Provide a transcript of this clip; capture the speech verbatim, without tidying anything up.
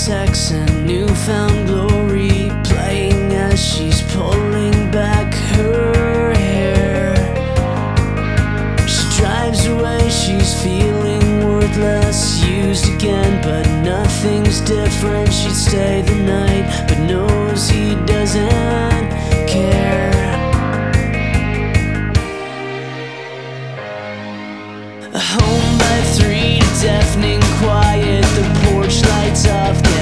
sex and newfound glory playing as she's pulling back her hair. She drives away, she's feeling worthless, used again, but nothing's different. She'd stay the night, but knows he doesn't care. Home by three, deafening